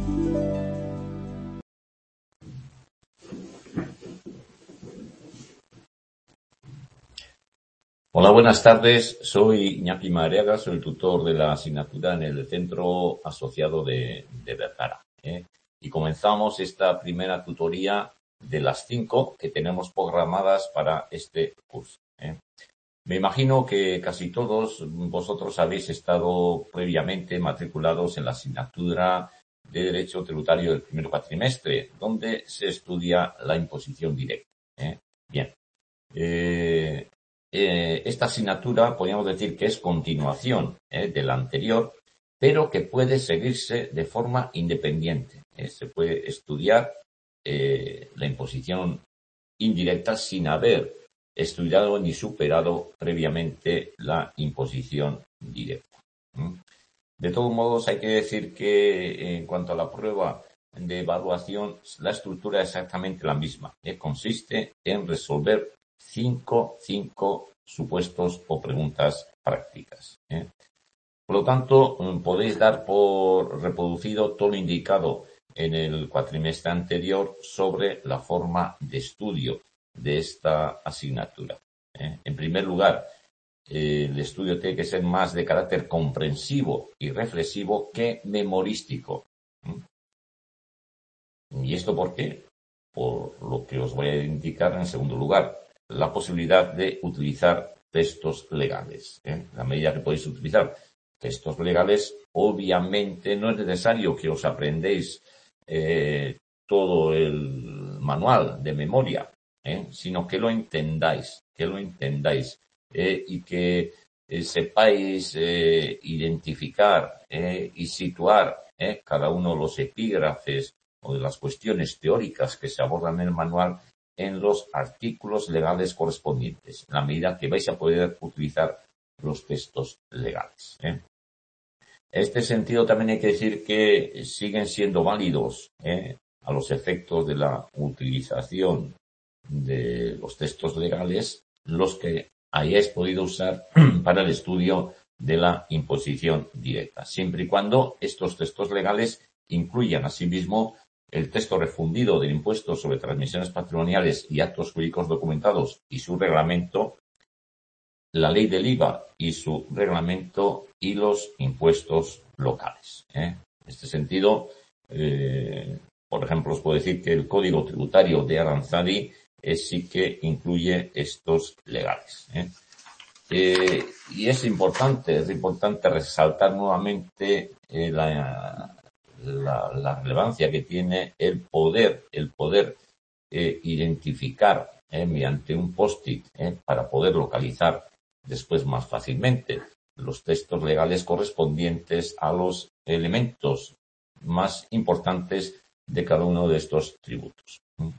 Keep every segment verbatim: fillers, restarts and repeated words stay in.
Hola, buenas tardes. Soy Iñaki Madariaga, soy el tutor de la asignatura en el Centro Asociado de, de Vergara, ¿eh? Y comenzamos esta primera tutoría de las cinco que tenemos programadas para este curso, ¿eh? Me imagino que casi todos vosotros habéis estado previamente matriculados en la asignatura de Derecho Tributario del primer cuatrimestre, donde se estudia la imposición directa, ¿eh? Bien. Eh, Eh, esta asignatura podríamos decir que es continuación eh, de la anterior, pero que puede seguirse de forma independiente. Eh, se puede estudiar eh, la imposición indirecta sin haber estudiado ni superado previamente la imposición directa. ¿Mm? De todos modos, hay que decir que en cuanto a la prueba de evaluación, la estructura es exactamente la misma. Eh, consiste en resolver cinco, cinco supuestos o preguntas prácticas, ¿eh? Por lo tanto, podéis dar por reproducido todo lo indicado en el cuatrimestre anterior sobre la forma de estudio de esta asignatura, ¿eh? En primer lugar, eh, el estudio tiene que ser más de carácter comprensivo y reflexivo que memorístico. ¿eh? ¿Y esto por qué? Por lo que os voy a indicar en segundo lugar. La posibilidad de utilizar textos legales, ¿eh? A medida que podéis utilizar textos legales, obviamente no es necesario que os aprendéis eh, todo el manual de memoria, ¿eh? Sino que lo entendáis, que lo entendáis eh, y que eh, sepáis eh, identificar eh, y situar eh, cada uno de los epígrafes o de las cuestiones teóricas que se abordan en el manual en los artículos legales correspondientes, en la medida que vais a poder utilizar los textos legales, ¿eh? En este sentido también hay que decir que siguen siendo válidos ¿eh? a los efectos de la utilización de los textos legales los que hayáis podido usar para el estudio de la imposición directa, siempre y cuando estos textos legales incluyan asimismo el texto refundido del impuesto sobre transmisiones patrimoniales y actos jurídicos documentados y su reglamento, la ley del I V A y su reglamento y los impuestos locales, ¿eh? En este sentido, eh, por ejemplo, os puedo decir que el Código Tributario de Aranzadi eh, sí que incluye estos legales, ¿eh? Eh, y es importante, es importante resaltar nuevamente eh, la La, la relevancia que tiene el poder, el poder eh, identificar eh, mediante un post-it eh, para poder localizar después más fácilmente los textos legales correspondientes a los elementos más importantes de cada uno de estos tributos.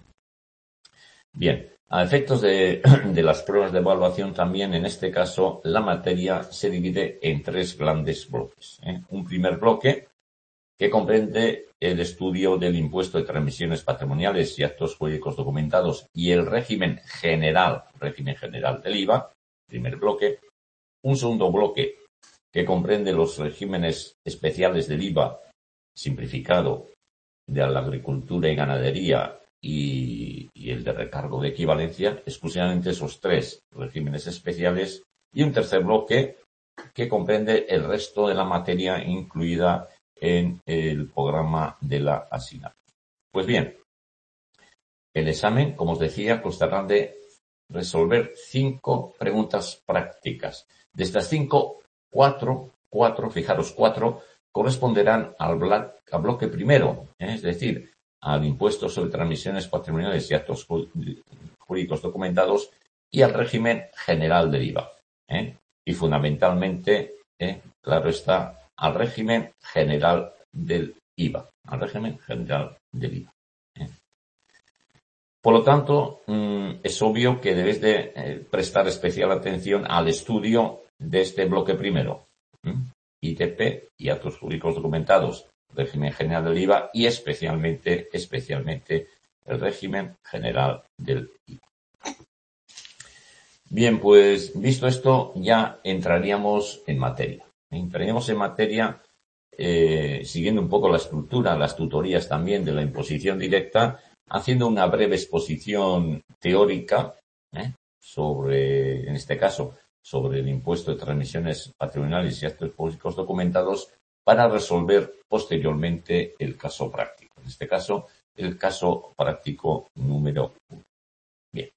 Bien, a efectos de, de las pruebas de evaluación también, en este caso, la materia se divide en tres grandes bloques, ¿eh? Un primer bloque que comprende el estudio del impuesto de transmisiones patrimoniales y actos jurídicos documentados y el régimen general, régimen general del I V A, primer bloque. Un segundo bloque que comprende los regímenes especiales del I V A, simplificado, de la agricultura y ganadería y, y el de recargo de equivalencia, exclusivamente esos tres regímenes especiales. Y un tercer bloque que comprende el resto de la materia incluida en el programa de la asignatura. Pues bien, el examen, como os decía, constará de resolver cinco preguntas prácticas. De estas cinco, cuatro, cuatro, fijaros, cuatro, corresponderán al, bla, al bloque primero, ¿eh? Es decir, al impuesto sobre transmisiones patrimoniales y actos jurídicos documentados y al régimen general del I V A, ¿eh? Y fundamentalmente, ¿eh? claro está, al régimen general del I V A, al régimen general del I V A. ¿eh? Por lo tanto, mmm, es obvio que debéis de eh, prestar especial atención al estudio de este bloque primero, ¿eh? I T P y actos jurídicos documentados, régimen general del I V A y especialmente, especialmente el régimen general del I V A. Bien, pues visto esto, ya entraríamos en materia. Entraríamos en materia eh, siguiendo un poco la estructura, las tutorías también de la imposición directa, haciendo una breve exposición teórica ¿eh? sobre, en este caso, sobre el impuesto de transmisiones patrimoniales y actos públicos documentados para resolver posteriormente el caso práctico. En este caso, el caso práctico número uno. Bien.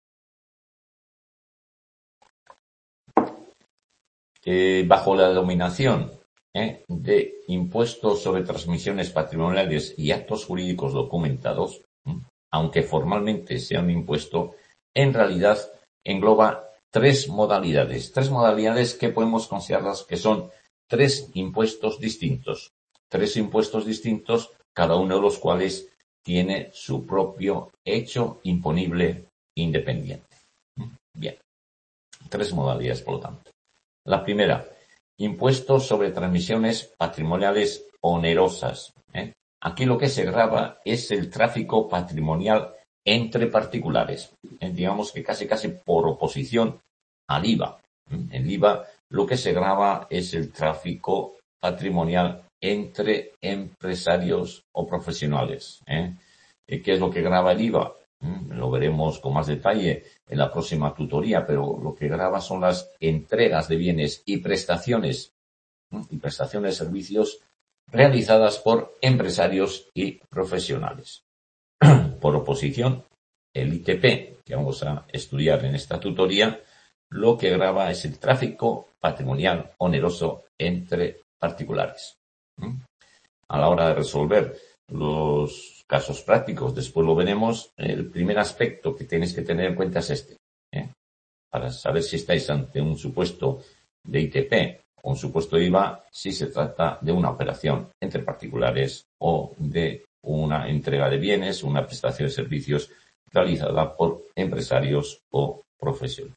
Eh, bajo la denominación ¿eh? de impuestos sobre transmisiones patrimoniales y actos jurídicos documentados, ¿eh? aunque formalmente sea un impuesto, en realidad engloba tres modalidades. Tres modalidades que podemos considerarlas que son tres impuestos distintos. Tres impuestos distintos, cada uno de los cuales tiene su propio hecho imponible independiente. Bien. Tres modalidades, por lo tanto. La primera, impuestos sobre transmisiones patrimoniales onerosas. ¿eh? Aquí lo que se grava es el tráfico patrimonial entre particulares. ¿eh? Digamos que casi casi por oposición al I V A. ¿eh? El I V A lo que se grava es el tráfico patrimonial entre empresarios o profesionales. ¿eh? ¿Qué es lo que grava el I V A? Lo veremos con más detalle en la próxima tutoría, pero lo que grava son las entregas de bienes y prestaciones y prestaciones de servicios realizadas por empresarios y profesionales. Por oposición, el I T P, que vamos a estudiar en esta tutoría, lo que grava es el tráfico patrimonial oneroso entre particulares. A la hora de resolver los casos prácticos, después lo veremos, el primer aspecto que tenéis que tener en cuenta es este, ¿eh? para saber si estáis ante un supuesto de I T P o un supuesto de I V A, si se trata de una operación entre particulares o de una entrega de bienes, una prestación de servicios realizada por empresarios o profesionales.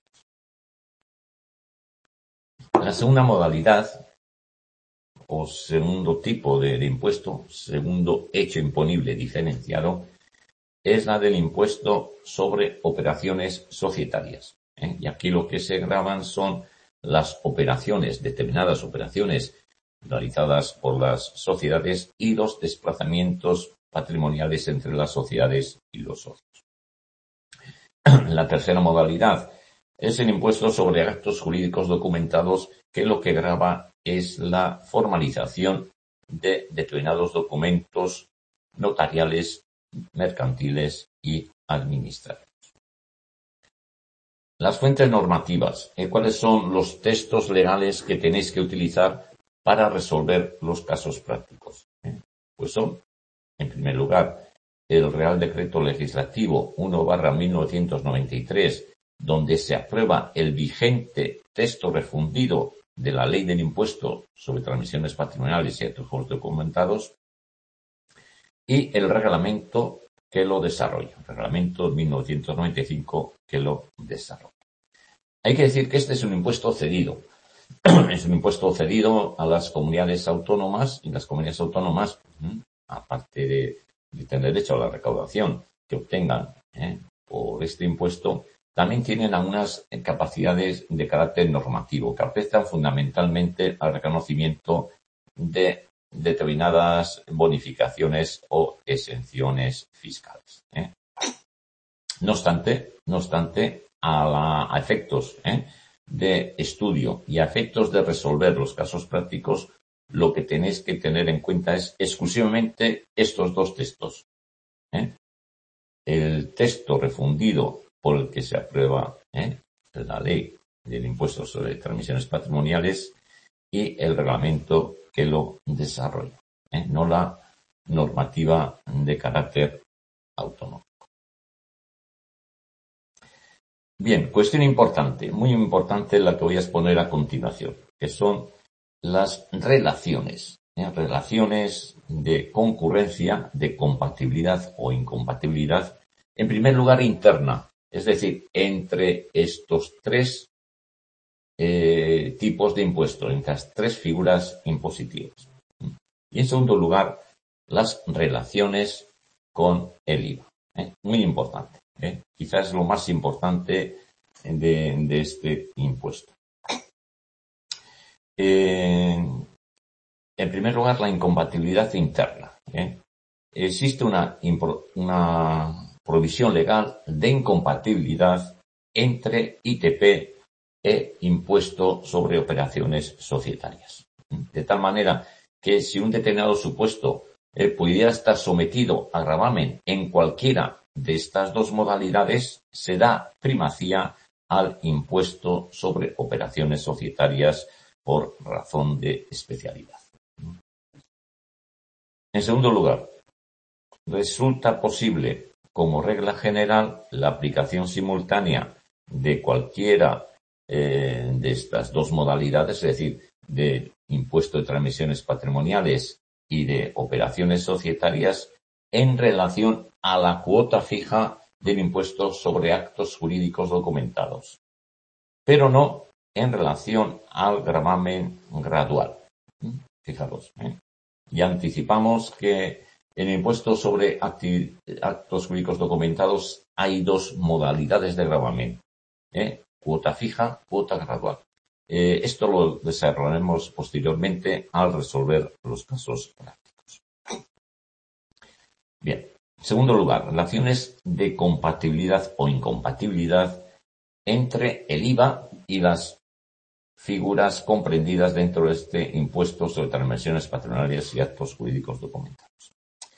La segunda modalidad o segundo tipo de, de impuesto, segundo hecho imponible diferenciado, es la del impuesto sobre operaciones societarias. ¿eh? Y aquí lo que se gravan son las operaciones, determinadas operaciones realizadas por las sociedades y los desplazamientos patrimoniales entre las sociedades y los socios. La tercera modalidad es el impuesto sobre actos jurídicos documentados, que lo que grava es la formalización de determinados documentos notariales, mercantiles y administrativos. Las fuentes normativas. ¿eh? ¿Cuáles son los textos legales que tenéis que utilizar para resolver los casos prácticos? ¿eh? Pues son, en primer lugar, el Real Decreto Legislativo uno barra mil novecientos noventa y tres, donde se aprueba el vigente texto refundido de la Ley del Impuesto sobre Transmisiones Patrimoniales y Actos Jurídicos Documentados, y el reglamento que lo desarrolla, el reglamento mil novecientos noventa y cinco que lo desarrolla. Hay que decir que este es un impuesto cedido. Es un impuesto cedido a las comunidades autónomas, y las comunidades autónomas, aparte de, de tener derecho a la recaudación que obtengan ¿eh? por este impuesto, también tienen algunas capacidades de carácter normativo que afectan fundamentalmente al reconocimiento de determinadas bonificaciones o exenciones fiscales. ¿eh? No obstante, no obstante, a, la, a efectos ¿eh? de estudio y a efectos de resolver los casos prácticos, lo que tenéis que tener en cuenta es exclusivamente estos dos textos. ¿eh? El texto refundido por el que se aprueba ¿eh? la ley del impuesto sobre transmisiones patrimoniales y el reglamento que lo desarrolla, ¿eh? no la normativa de carácter autonómico. Bien, cuestión importante, muy importante la que voy a exponer a continuación, que son las relaciones, ¿eh? relaciones de concurrencia, de compatibilidad o incompatibilidad, en primer lugar interna, es decir, entre estos tres eh, tipos de impuestos, entre las tres figuras impositivas. Y en segundo lugar, las relaciones con el I V A. ¿eh? Muy importante. ¿eh? Quizás es lo más importante de, de este impuesto. Eh, En primer lugar, la incompatibilidad interna. ¿eh? Existe una, una provisión legal de incompatibilidad entre I T P e impuesto sobre operaciones societarias. De tal manera que si un determinado supuesto eh, pudiera estar sometido a gravamen en cualquiera de estas dos modalidades, se da primacía al impuesto sobre operaciones societarias por razón de especialidad. En segundo lugar, resulta posible, como regla general, la aplicación simultánea de cualquiera eh, de estas dos modalidades, es decir, de impuesto de transmisiones patrimoniales y de operaciones societarias, en relación a la cuota fija del impuesto sobre actos jurídicos documentados, pero no en relación al gravamen gradual. Fijaros, ¿eh? Ya anticipamos que en el impuesto sobre actos jurídicos documentados hay dos modalidades de gravamen, ¿eh? Cuota fija, cuota gradual. Eh, esto lo desarrollaremos posteriormente al resolver los casos prácticos. Bien. En segundo lugar, relaciones de compatibilidad o incompatibilidad entre el I V A y las figuras comprendidas dentro de este impuesto sobre transmisiones patrimoniales y actos jurídicos documentados.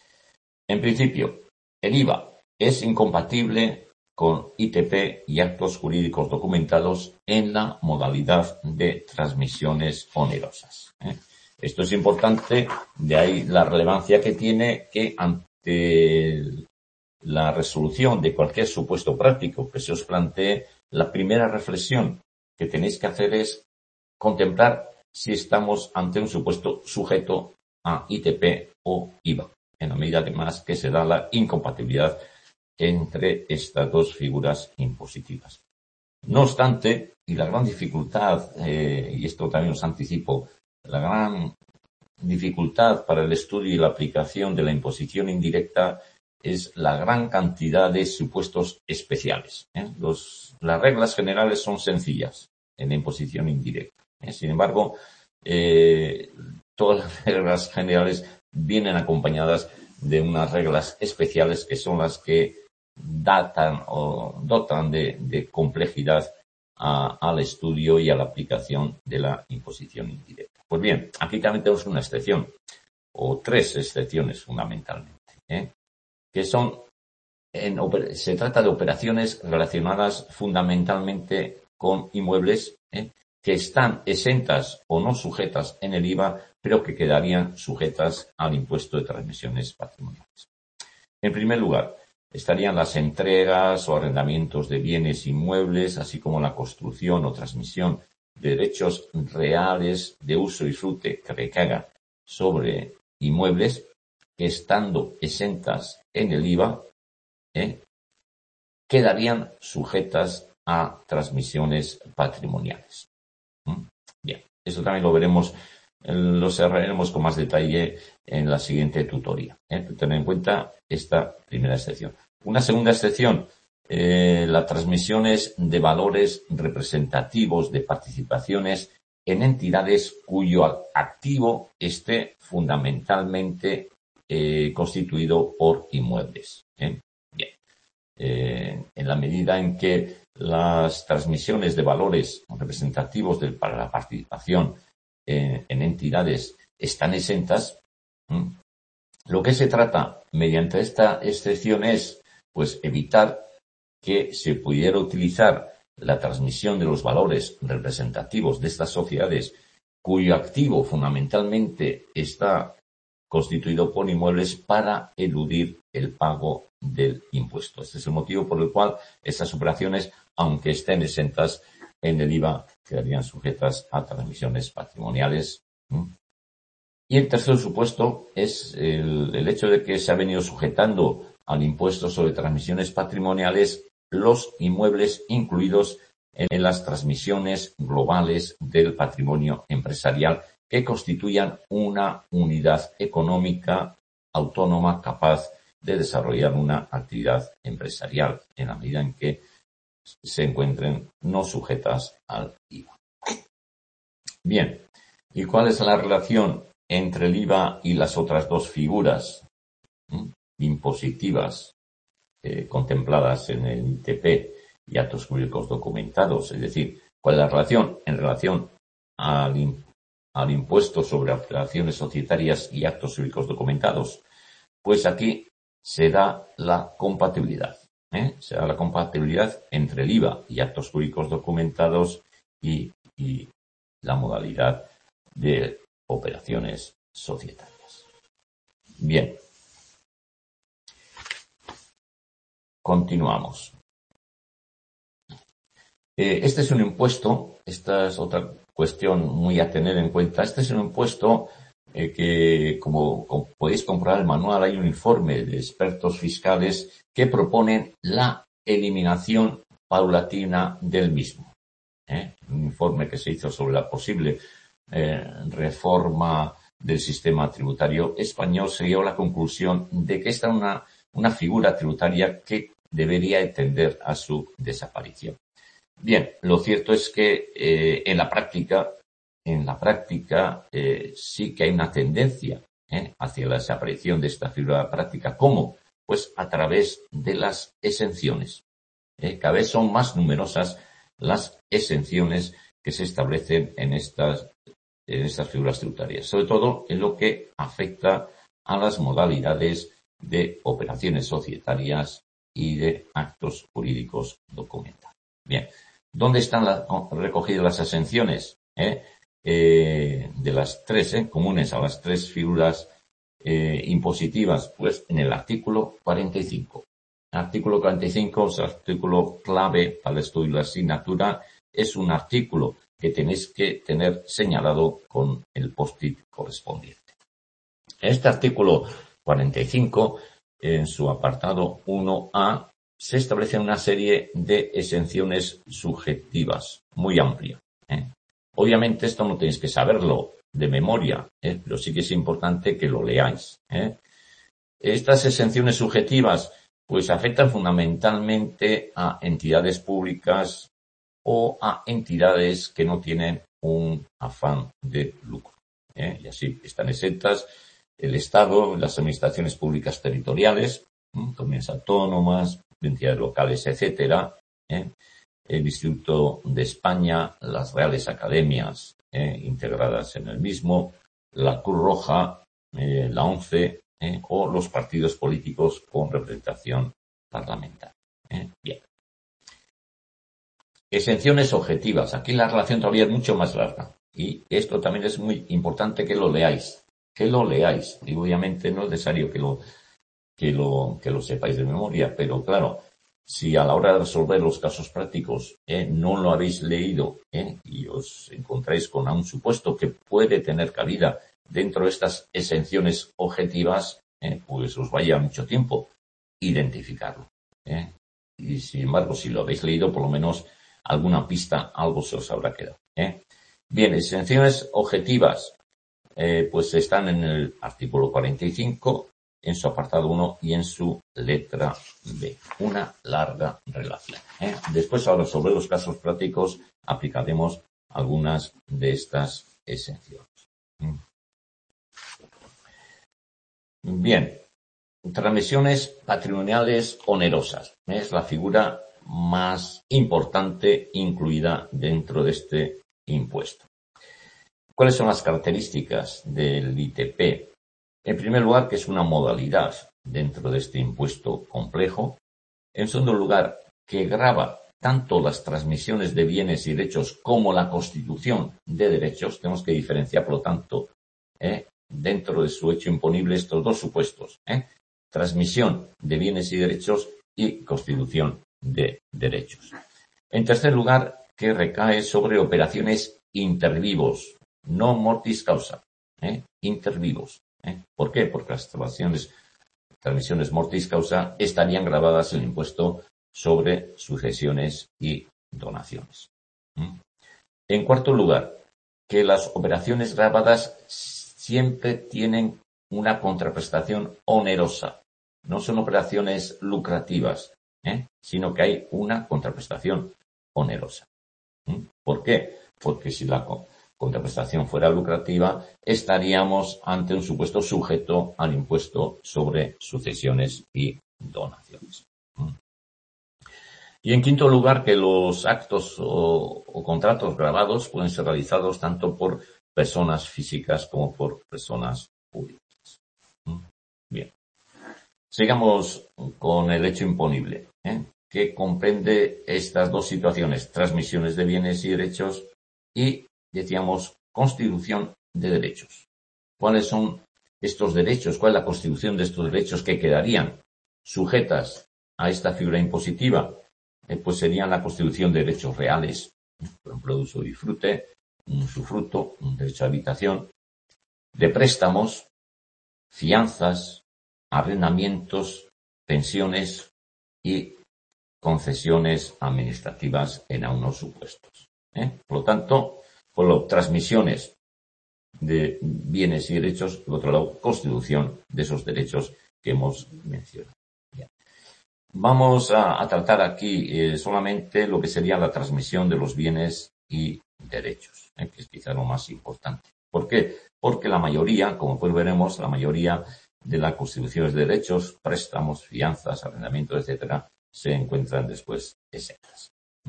En principio, el I V A es incompatible con I T P y actos jurídicos documentados en la modalidad de transmisiones onerosas. ¿eh? Esto es importante, de ahí la relevancia que tiene que ante la resolución de cualquier supuesto práctico que se os plantee, la primera reflexión que tenéis que hacer es contemplar si estamos ante un supuesto sujeto a I T P o I V A, en la medida además que se da la incompatibilidad entre estas dos figuras impositivas. No obstante, y la gran dificultad, eh, y esto también os anticipo, la gran dificultad para el estudio y la aplicación de la imposición indirecta es la gran cantidad de supuestos especiales. ¿eh? Los, las reglas generales son sencillas en la imposición indirecta. ¿eh? Sin embargo, eh, todas las reglas generales vienen acompañadas de unas reglas especiales que son las que datan o dotan de, de complejidad a, al estudio y a la aplicación de la imposición indirecta. Pues bien, aquí también tenemos una excepción, o tres excepciones fundamentalmente, ¿eh? que son, en, se trata de operaciones relacionadas fundamentalmente con inmuebles ¿eh? que están exentas o no sujetas en el I V A, pero que quedarían sujetas al impuesto de transmisiones patrimoniales. En primer lugar, estarían las entregas o arrendamientos de bienes inmuebles, así como la construcción o transmisión de derechos reales de uso y disfrute que recaigan sobre inmuebles que, estando exentas en el I V A, ¿eh? quedarían sujetas a transmisiones patrimoniales. ¿Mm? Bien, eso también lo veremos, lo cerraremos con más detalle en la siguiente tutoría. ¿eh? Tener en cuenta esta primera excepción. Una segunda excepción, eh, las transmisiones de valores representativos de participaciones en entidades cuyo activo esté fundamentalmente eh, constituido por inmuebles. ¿eh? Bien. Eh, en la medida en que las transmisiones de valores representativos de, para la participación eh, en entidades están exentas, ¿eh? lo que se trata mediante esta excepción es pues evitar que se pudiera utilizar la transmisión de los valores representativos de estas sociedades cuyo activo fundamentalmente está constituido por inmuebles para eludir el pago del impuesto. Este es el motivo por el cual estas operaciones, aunque estén exentas en el I V A, quedarían sujetas a transmisiones patrimoniales. ¿Mm? Y el tercer supuesto es el, el hecho de que se ha venido sujetando al impuesto sobre transmisiones patrimoniales los inmuebles incluidos en las transmisiones globales del patrimonio empresarial que constituyan una unidad económica autónoma capaz de desarrollar una actividad empresarial en la medida en que se encuentren no sujetas al I V A. Bien, ¿y cuál es la relación entre el I V A y las otras dos figuras ¿m? impositivas eh, contempladas en el I T P y actos jurídicos documentados, es decir, ¿cuál es la relación? En relación al, al impuesto sobre operaciones societarias y actos jurídicos documentados, pues aquí se da la compatibilidad. ¿eh? Se da la compatibilidad entre el I V A y actos jurídicos documentados y, y la modalidad de operaciones societarias. Bien. Continuamos. Eh, este es un impuesto, esta es otra cuestión muy a tener en cuenta. Este es un impuesto eh, que, como, como podéis comprobar en el manual, hay un informe de expertos fiscales que proponen la eliminación paulatina del mismo. ¿eh? Un informe que se hizo sobre la posible eh, reforma del sistema tributario español se llegó a la conclusión de que esta es una, una figura tributaria que debería tender a su desaparición. Bien, lo cierto es que eh, en la práctica, en la práctica eh, sí que hay una tendencia eh, hacia la desaparición de esta figura práctica. ¿Cómo? Pues a través de las exenciones. Eh, cada vez son más numerosas las exenciones que se establecen en estas, en estas figuras tributarias, sobre todo en lo que afecta a las modalidades de operaciones societarias y de actos jurídicos documentados. Bien, ¿dónde están la, recogidas las exenciones? ¿Eh? Eh, de las tres, eh, comunes a las tres figuras eh, impositivas, pues en el artículo cuarenta y cinco. El artículo cuarenta y cinco es el artículo clave para el estudio de la asignatura. Es un artículo que tenéis que tener señalado con el post-it correspondiente. Este artículo cuarenta y cinco, en su apartado uno A, se establece una serie de exenciones subjetivas muy amplia. ¿eh? Obviamente esto no tenéis que saberlo de memoria, ¿eh? pero sí que es importante que lo leáis. ¿eh? Estas exenciones subjetivas pues afectan fundamentalmente a entidades públicas o a entidades que no tienen un afán de lucro. ¿eh? Y así están exentas el Estado, las administraciones públicas territoriales, comunidades autónomas, entidades locales, etcétera, ¿eh? el Instituto de España, las Reales Academias ¿eh? integradas en el mismo, la Cruz Roja, eh, la ONCE ¿eh? o los partidos políticos con representación parlamentaria. ¿eh? Bien. Exenciones objetivas. Aquí la relación todavía es mucho más larga. Y esto también es muy importante que lo leáis. Que lo leáis. Y obviamente no es necesario que lo, que lo, que lo sepáis de memoria. Pero claro, si a la hora de resolver los casos prácticos eh, no lo habéis leído eh, y os encontráis con un supuesto que puede tener cabida dentro de estas exenciones objetivas, eh, pues os vaya mucho tiempo identificarlo. Eh. Y sin embargo, si lo habéis leído, por lo menos alguna pista, algo se os habrá quedado. ¿eh? Bien, exenciones objetivas, eh, pues están en el artículo cuarenta y cinco, en su apartado uno y en su letra B. Una larga relación. ¿eh? Después, ahora sobre los casos prácticos, aplicaremos algunas de estas exenciones. ¿Mm? Bien, transmisiones patrimoniales onerosas. Es la figura más importante incluida dentro de este impuesto. ¿Cuáles son las características del I T P? En primer lugar, que es una modalidad dentro de este impuesto complejo. En segundo lugar, que grava tanto las transmisiones de bienes y derechos como la constitución de derechos. Tenemos que diferenciar, por lo tanto, ¿eh? dentro de su hecho imponible estos dos supuestos. ¿eh? Transmisión de bienes y derechos y constitución de derechos. En tercer lugar, que recae sobre operaciones intervivos, no mortis causa, ¿eh? intervivos. ¿eh? ¿Por qué? Porque las transmisiones, transmisiones mortis causa estarían grabadas en el impuesto sobre sucesiones y donaciones. ¿eh? En cuarto lugar, que las operaciones grabadas siempre tienen una contraprestación onerosa. No son operaciones lucrativas, ¿eh? sino que hay una contraprestación onerosa. ¿eh? ¿Por qué? Porque si la contraprestación fuera lucrativa, estaríamos ante un supuesto sujeto al impuesto sobre sucesiones y donaciones. Y en quinto lugar, que los actos o, o contratos grabados pueden ser realizados tanto por personas físicas como por personas públicas. Bien. Sigamos con el hecho imponible, ¿eh? que comprende estas dos situaciones, transmisiones de bienes y derechos y, decíamos, constitución de derechos. ¿Cuáles son estos derechos? ¿Cuál es la constitución de estos derechos que quedarían sujetas a esta figura impositiva? Eh, pues serían la constitución de derechos reales, por ejemplo, de uso y disfrute, un usufructo, un derecho a habitación, de préstamos, fianzas, arrendamientos, pensiones y concesiones administrativas en algunos supuestos. ¿eh? Por lo tanto, por lo transmisiones de bienes y derechos, por otro lado, constitución de esos derechos que hemos mencionado. Bien. Vamos a, a tratar aquí eh, solamente lo que sería la transmisión de los bienes y derechos, ¿eh? que es quizá lo más importante. ¿Por qué? Porque la mayoría, como pues veremos, la mayoría de las constituciones de derechos, préstamos, fianzas, arrendamientos, etcétera, se encuentran después exentas.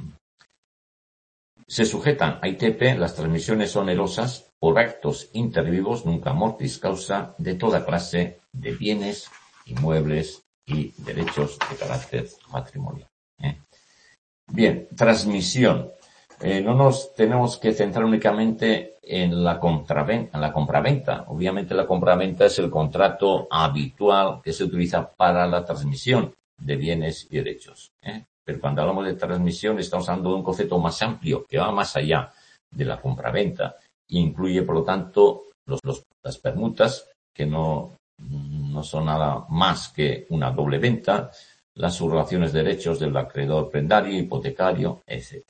Se sujetan a I T P las transmisiones onerosas por actos intervivos, nunca mortis causa, de toda clase de bienes, inmuebles y derechos de carácter patrimonial. ¿eh? Bien, transmisión. Eh, no nos tenemos que centrar únicamente en la compraventa, en la compraventa. Obviamente la compraventa es el contrato habitual que se utiliza para la transmisión de bienes y derechos. ¿eh? Pero cuando hablamos de transmisión estamos hablando de un concepto más amplio que va más allá de la compraventa e incluye, por lo tanto, los, los, las permutas que no, no son nada más que una doble venta, las subrogaciones de derechos del acreedor prendario, hipotecario, etcétera.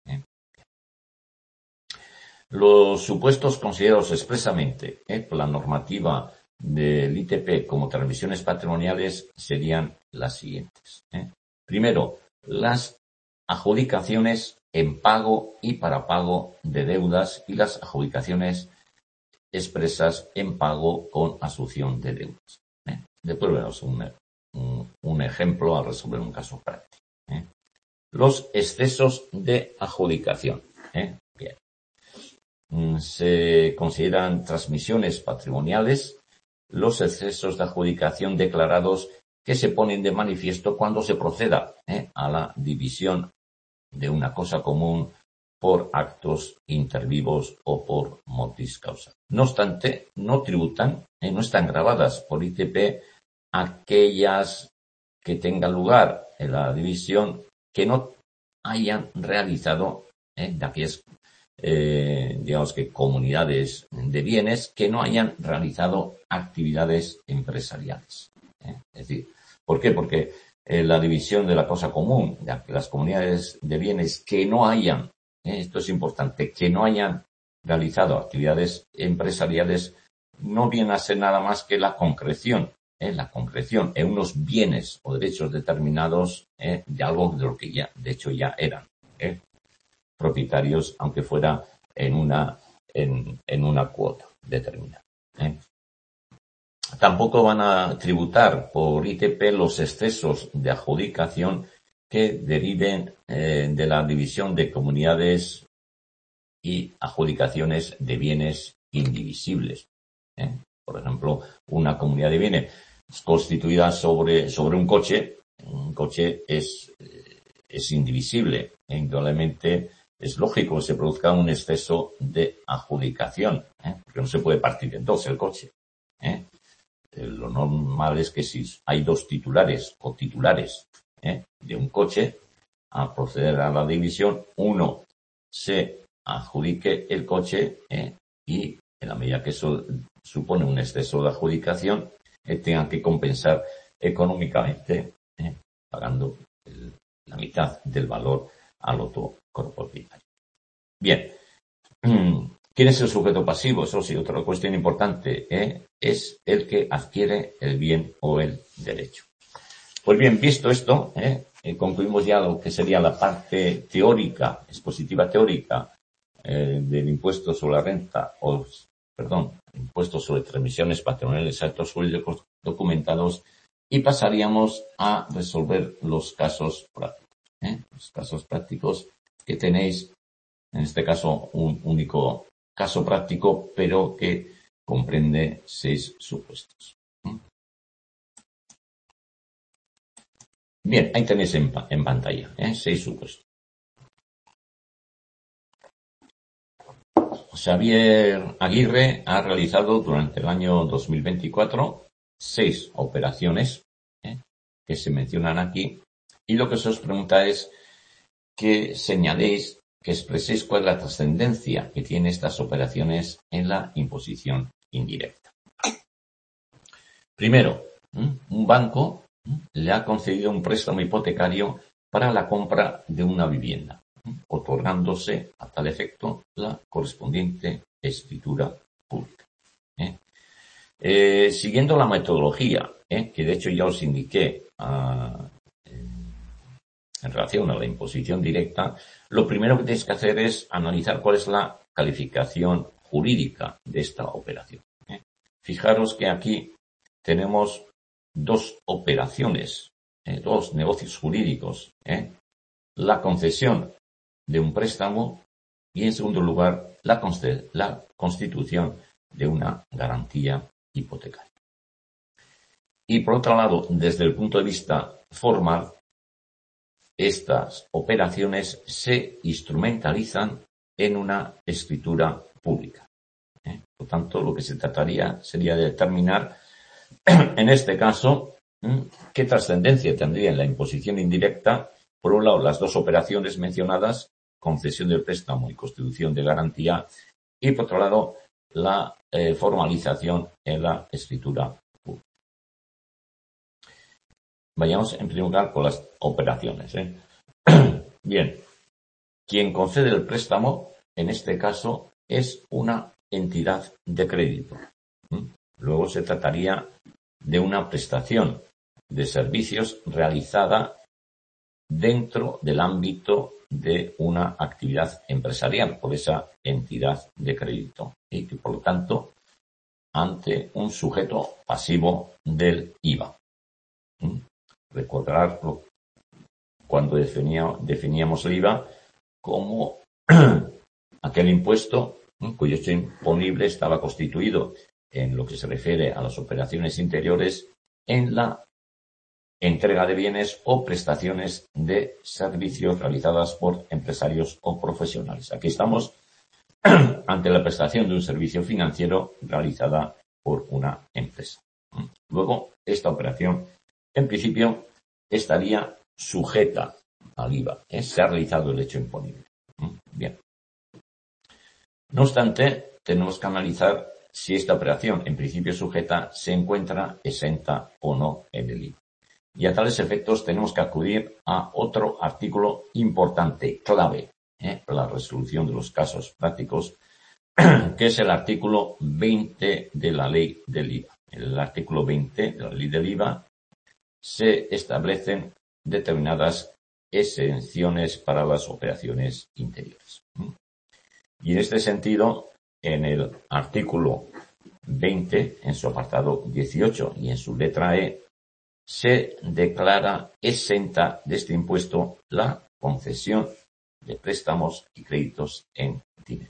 Los supuestos considerados expresamente eh, por la normativa del I T P como transmisiones patrimoniales serían las siguientes. Eh. Primero, las adjudicaciones en pago y para pago de deudas y las adjudicaciones expresas en pago con asunción de deudas. Eh. Después veremos un, un, un ejemplo al resolver un caso práctico. Eh. Los excesos de adjudicación. Eh. Bien. Se consideran transmisiones patrimoniales los excesos de adjudicación declarados que se ponen de manifiesto cuando se proceda ¿eh? a la división de una cosa común por actos intervivos o por mortis causa. No obstante, no tributan, ¿eh? no están grabadas por I T P aquellas que tengan lugar en la división que no hayan realizado ¿eh? de aquellas Eh, digamos que comunidades de bienes que no hayan realizado actividades empresariales. ¿eh? Es decir, ¿por qué? Porque eh, la división de la cosa común, de las comunidades de bienes que no hayan, ¿eh? esto es importante, que no hayan realizado actividades empresariales, no viene a ser nada más que la concreción, ¿eh? la concreción en unos bienes o derechos determinados ¿eh? de algo de lo que ya, de hecho ya eran. ¿eh? propietarios, aunque fuera en una, en, en una cuota determinada. ¿eh? Tampoco van a tributar por I T P los excesos de adjudicación que deriven eh, de la división de comunidades y adjudicaciones de bienes indivisibles. ¿eh? Por ejemplo, una comunidad de bienes constituida sobre, sobre un coche, un coche es, es indivisible, e indudablemente es lógico que se produzca un exceso de adjudicación, ¿eh? porque no se puede partir en dos el coche. ¿eh? Lo normal es que si hay dos titulares o titulares ¿eh? de un coche, a proceder a la división, uno se adjudique el coche ¿eh? y en la medida que eso supone un exceso de adjudicación, eh, tengan que compensar económicamente ¿eh? pagando el, la mitad del valor al otro propietario. Bien, ¿quién es el sujeto pasivo? Eso sí, otra cuestión importante, ¿eh? es el que adquiere el bien o el derecho. Pues bien, visto esto, ¿eh? Eh, concluimos ya lo que sería la parte teórica, expositiva teórica eh, del impuesto sobre la renta, o, perdón, impuesto sobre transmisiones patrimoniales a actos jurídicos documentados, y pasaríamos a resolver los casos prácticos. ¿eh? Los casos prácticos que tenéis, en este caso, un único caso práctico, pero que comprende seis supuestos. Bien, ahí tenéis en, en pantalla, ¿eh? seis supuestos. Xavier Aguirre ha realizado durante el año dos mil veinticuatro seis operaciones ¿eh? que se mencionan aquí, y lo que se os pregunta es que señaléis, que expreséis cuál es la trascendencia que tienen estas operaciones en la imposición indirecta. Primero, un banco le ha concedido un préstamo hipotecario para la compra de una vivienda, otorgándose a tal efecto la correspondiente escritura pública. ¿eh? Eh, siguiendo la metodología, ¿eh? que de hecho ya os indiqué a, en relación a la imposición directa, lo primero que tenéis que hacer es analizar cuál es la calificación jurídica de esta operación. ¿eh? Fijaros que aquí tenemos dos operaciones, eh, dos negocios jurídicos, ¿eh? la concesión de un préstamo y, en segundo lugar, la, la constitución de una garantía hipotecaria. Y, por otro lado, desde el punto de vista formal, estas operaciones se instrumentalizan en una escritura pública. ¿eh? Por lo tanto, lo que se trataría sería de determinar, en este caso, qué trascendencia tendría en la imposición indirecta, por un lado, las dos operaciones mencionadas, concesión del préstamo y constitución de garantía, y por otro lado, la eh, formalización en la escritura pública. Vayamos en primer lugar con las operaciones. ¿eh? Bien, quien concede el préstamo, en este caso, es una entidad de crédito. ¿Mm? Luego se trataría de una prestación de servicios realizada dentro del ámbito de una actividad empresarial por esa entidad de crédito y que, por lo tanto, ante un sujeto pasivo del I V A. ¿Mm? Recordar cuando definía, definíamos el I V A como aquel impuesto ¿eh? cuyo hecho imponible estaba constituido, en lo que se refiere a las operaciones interiores, en la entrega de bienes o prestaciones de servicios realizadas por empresarios o profesionales. Aquí estamos ante la prestación de un servicio financiero realizada por una empresa. Luego, esta operación, en principio, estaría sujeta al I V A. ¿eh? Se ha realizado el hecho imponible. Bien. No obstante, tenemos que analizar si esta operación, en principio sujeta, se encuentra exenta o no en el I V A. Y a tales efectos tenemos que acudir a otro artículo importante, clave, ¿eh? para la resolución de los casos prácticos, que es el artículo veinte de la ley del I V A. En el artículo veinte de la ley del I V A se establecen determinadas exenciones para las operaciones interiores. Y en este sentido, en el artículo veinte, en su apartado dieciocho y en su letra E, se declara exenta de este impuesto la concesión de préstamos y créditos en dinero.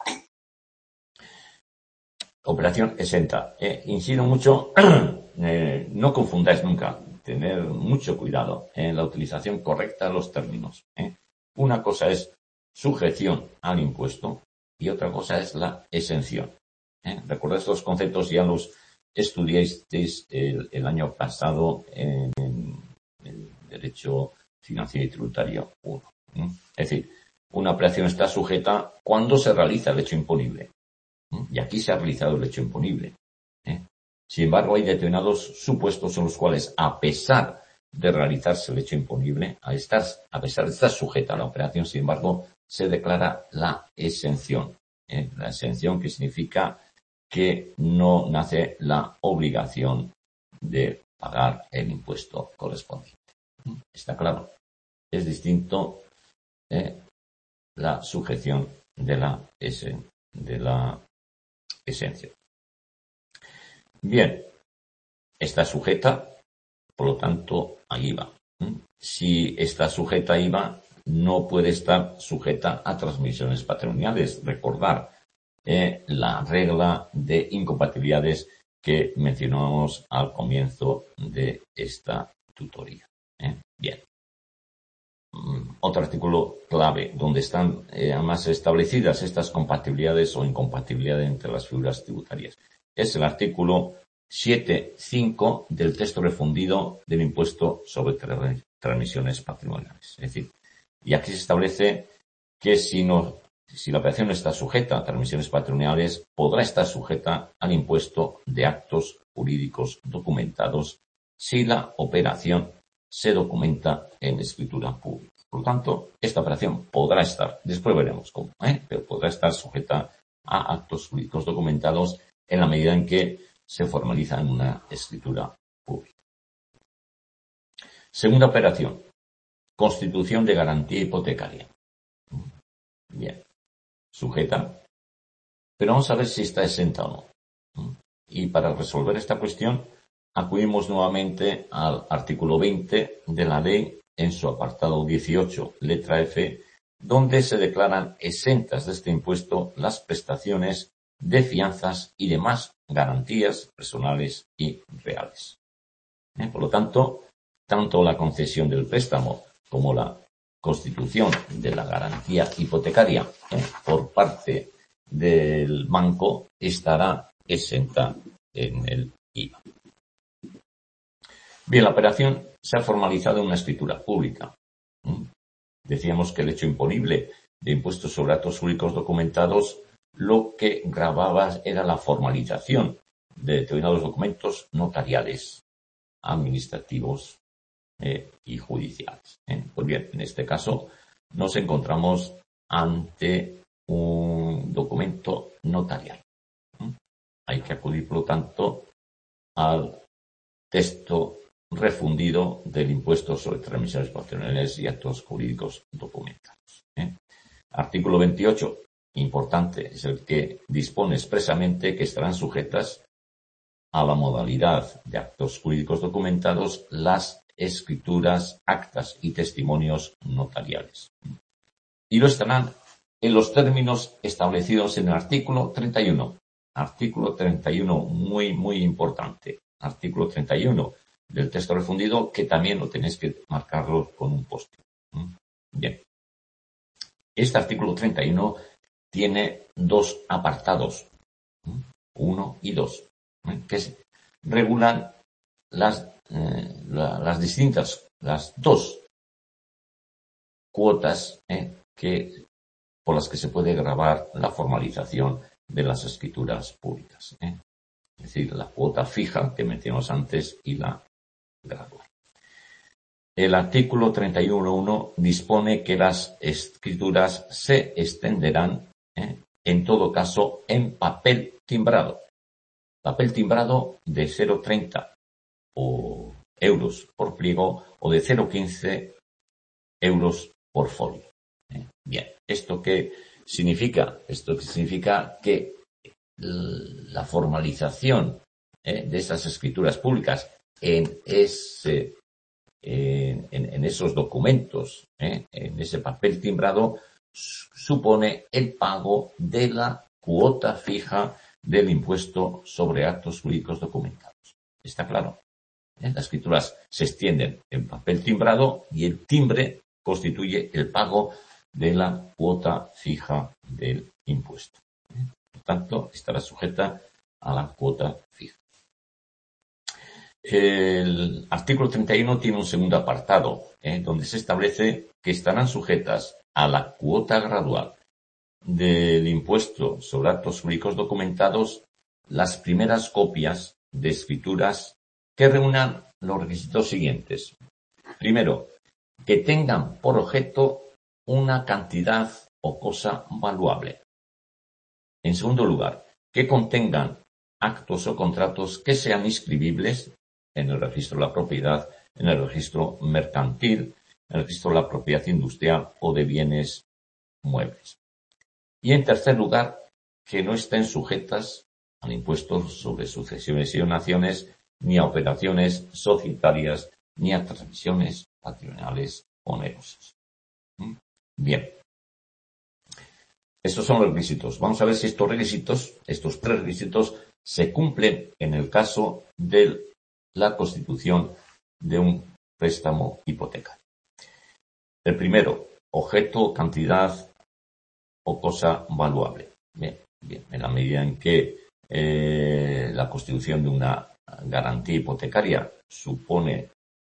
Operación exenta. Eh, incido mucho, eh, no confundáis nunca, tener mucho cuidado en la utilización correcta de los términos. ¿eh? Una cosa es sujeción al impuesto y otra cosa es la exención. ¿eh? Recordad estos conceptos, ya los estudiasteis el, el año pasado en, en el Derecho Financiero y Tributario uno. ¿eh? Es decir, una operación está sujeta cuando se realiza el hecho imponible. ¿eh? Y aquí se ha realizado el hecho imponible. ¿eh? Sin embargo, hay determinados supuestos en los cuales, a pesar de realizarse el hecho imponible, a, estar, a pesar de estar sujeta a la operación, sin embargo, se declara la exención. ¿eh? La exención, que significa que no nace la obligación de pagar el impuesto correspondiente. ¿Está claro? Es distinto ¿eh? la sujeción de la, esen, de la esencia. Bien, está sujeta, por lo tanto, a I V A. Si está sujeta a I V A, no puede estar sujeta a transmisiones patrimoniales. Recordar eh, la regla de incompatibilidades que mencionamos al comienzo de esta tutoría. ¿eh? Bien. Otro artículo clave donde están eh, además establecidas estas compatibilidades o incompatibilidades entre las figuras tributarias es el artículo siete punto cinco del texto refundido del impuesto sobre transmisiones patrimoniales. Es decir, y aquí se establece que si no, si la operación no está sujeta a transmisiones patrimoniales, podrá estar sujeta al impuesto de actos jurídicos documentados si la operación se documenta en escritura pública. Por lo tanto, esta operación podrá estar, después veremos cómo, ¿eh? pero podrá estar sujeta a actos jurídicos documentados en la medida en que se formaliza en una escritura pública. Segunda operación, constitución de garantía hipotecaria. Bien, sujeta, pero vamos a ver si está exenta o no. Y para resolver esta cuestión, acudimos nuevamente al artículo veinte de la ley en su apartado dieciocho, letra F, donde se declaran exentas de este impuesto las prestaciones de fianzas y demás garantías personales y reales. ¿Eh? Por lo tanto, tanto la concesión del préstamo como la constitución de la garantía hipotecaria ¿eh? por parte del banco estará exenta en el I V A. Bien, la operación se ha formalizado en una escritura pública. ¿Mm? Decíamos que el hecho imponible de impuestos sobre actos jurídicos documentados lo que gravaba era la formalización de determinados documentos notariales, administrativos eh, y judiciales. ¿eh? Pues bien, en este caso nos encontramos ante un documento notarial. ¿eh? Hay que acudir, por lo tanto, al texto refundido del impuesto sobre transmisiones patrimoniales y actos jurídicos documentados. ¿eh? Artículo veintiocho, importante, es el que dispone expresamente que estarán sujetas a la modalidad de actos jurídicos documentados las escrituras, actas y testimonios notariales. Y lo estarán en los términos establecidos en el artículo treinta y uno. Artículo treinta y uno, muy, muy importante. Artículo treinta y uno del texto refundido, que también lo tenéis que marcarlo con un post. Bien. Este artículo treinta y uno tiene dos apartados, uno y dos, que regulan las, eh, la, las distintas, las dos cuotas eh, que, por las que se puede gravar la formalización de las escrituras públicas. Eh. Es decir, la cuota fija que mencionamos antes y la gradual. El artículo treinta y uno punto uno dispone que las escrituras se extenderán, ¿eh? en todo caso, en papel timbrado. Papel timbrado de cero coma treinta o euros por pliego o de cero coma quince euros por folio. ¿eh? Bien, ¿esto qué significa? Esto significa que la formalización ¿eh? de esas escrituras públicas en ese En, en, en esos documentos, ¿eh? en ese papel timbrado, supone el pago de la cuota fija del impuesto sobre actos jurídicos documentados. ¿Está claro? ¿Eh? Las escrituras se extienden en papel timbrado y el timbre constituye el pago de la cuota fija del impuesto. ¿Eh? Por tanto, estará sujeta a la cuota fija. El artículo treinta y uno tiene un segundo apartado, ¿eh? donde se establece que estarán sujetas a la cuota gradual del impuesto sobre actos jurídicos documentados las primeras copias de escrituras que reúnan los requisitos siguientes. Primero, que tengan por objeto una cantidad o cosa valuable. En segundo lugar, que contengan actos o contratos que sean inscribibles en el registro de la propiedad, en el registro mercantil, en el registro de la propiedad industrial o de bienes muebles. Y en tercer lugar, que no estén sujetas al impuesto sobre sucesiones y donaciones, ni a operaciones societarias, ni a transmisiones patrimoniales onerosas. ¿Mm? Bien. Estos son los requisitos. Vamos a ver si estos requisitos, estos tres requisitos, se cumplen en el caso de la constitución de un préstamo hipotecario. El primero, objeto, cantidad o cosa valuable. Bien, bien. En la medida en que eh, la constitución de una garantía hipotecaria supone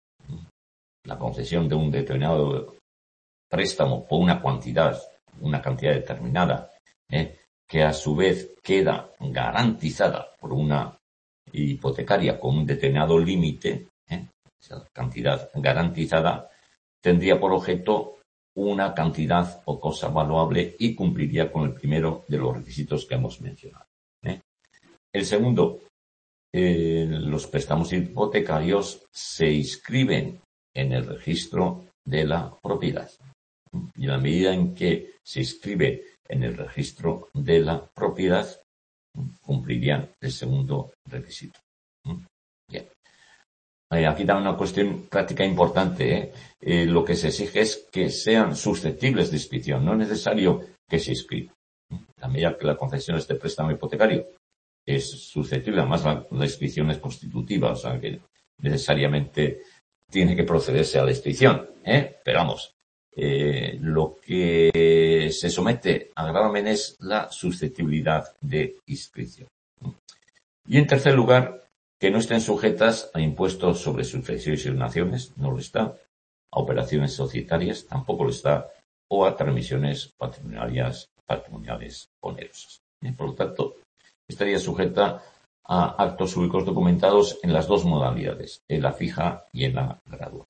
la concesión de un determinado préstamo por una cantidad, una cantidad determinada, ¿eh? que a su vez queda garantizada por una hipotecaria con un determinado límite, ¿eh? esa cantidad garantizada tendría por objeto una cantidad o cosa valuable y cumpliría con el primero de los requisitos que hemos mencionado. ¿eh? El segundo, eh, los préstamos hipotecarios se inscriben en el registro de la propiedad. Y en la medida en que se inscribe en el registro de la propiedad, cumplirían el segundo requisito. Bien. Aquí da una cuestión práctica importante. ¿eh? Eh, lo que se exige es que sean susceptibles de inscripción. No es necesario que se inscriban. La medida que la concesión de este préstamo hipotecario es susceptible, además la, la inscripción es constitutiva, o sea que necesariamente tiene que procederse a la inscripción. ¿eh? Pero vamos, eh, lo que se somete a gravamen es la susceptibilidad de inscripción. Y en tercer lugar, que no estén sujetas a impuestos sobre sucesiones y donaciones, no lo está, a operaciones societarias, tampoco lo está, o a transmisiones patrimoniales, patrimoniales onerosas. ¿eh? Por lo tanto, estaría sujeta a actos públicos documentados en las dos modalidades, en la fija y en la gradual.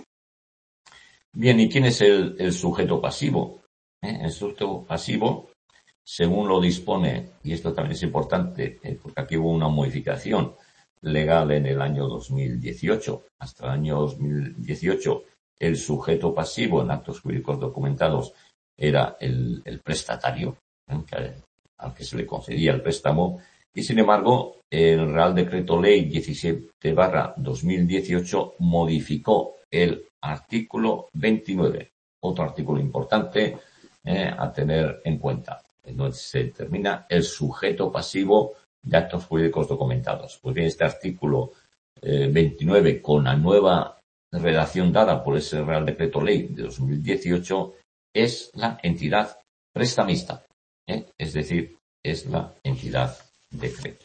Bien, ¿y quién es el, el sujeto pasivo? ¿Eh? El sujeto pasivo, según lo dispone, y esto también es importante, eh, porque aquí hubo una modificación legal en el año dos mil dieciocho. Hasta el año dos mil dieciocho, el sujeto pasivo en actos jurídicos documentados era el, el prestatario, ¿eh? que, al que se le concedía el préstamo, y sin embargo, el Real Decreto Ley diecisiete barra dos mil dieciocho modificó el artículo veintinueve, otro artículo importante eh, a tener en cuenta, en donde se determina el sujeto pasivo de actos jurídicos documentados. Pues bien, este artículo eh, veintinueve, con la nueva redacción dada por ese Real Decreto Ley de dos mil dieciocho, es la entidad prestamista, ¿eh? es decir, es la entidad de crédito.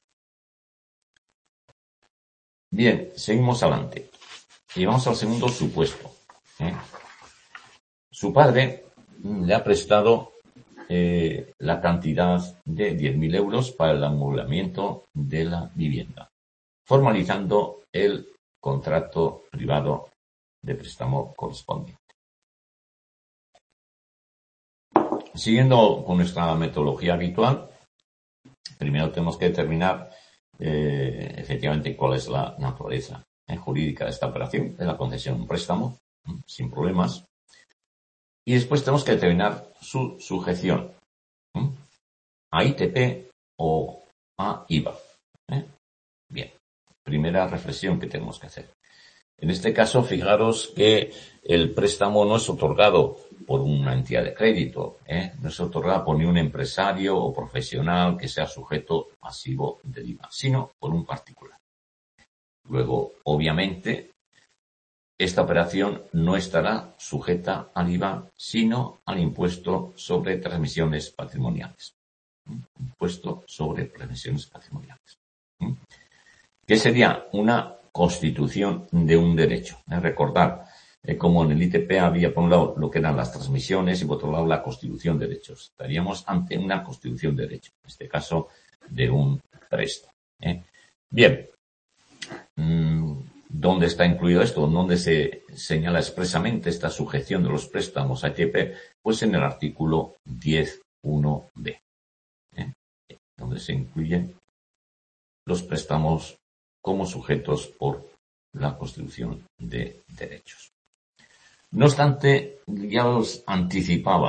Bien, seguimos adelante. Y vamos al segundo supuesto. ¿eh? Su padre le ha prestado eh, la cantidad de diez mil euros para el amueblamiento de la vivienda, formalizando el contrato privado de préstamo correspondiente. Siguiendo con nuestra metodología habitual, primero tenemos que determinar eh, efectivamente cuál es la naturaleza eh, jurídica de esta operación, de la concesión de un préstamo, eh, sin problemas. Y después tenemos que determinar su sujeción ¿eh? a I T P o a I V A. ¿eh? Bien, primera reflexión que tenemos que hacer. En este caso, fijaros que el préstamo no es otorgado por una entidad de crédito, ¿eh? no es otorgado por ni un empresario o profesional que sea sujeto pasivo del I V A, sino por un particular. Luego, obviamente, esta operación no estará sujeta al I V A, sino al impuesto sobre transmisiones patrimoniales. Impuesto sobre transmisiones patrimoniales. ¿Mm? ¿Qué sería una constitución de un derecho? ¿Eh? Recordar, eh, como en el I T P había por un lado lo que eran las transmisiones y por otro lado la constitución de derechos. Estaríamos ante una constitución de derecho, en este caso de un préstamo. ¿eh? Bien. Mm, ¿Dónde está incluido esto? ¿Dónde se señala expresamente esta sujeción de los préstamos a I T P? Pues en el artículo diez punto uno b, ¿eh? donde se incluyen los préstamos como sujetos por la constitución de derechos. No obstante, ya os anticipaba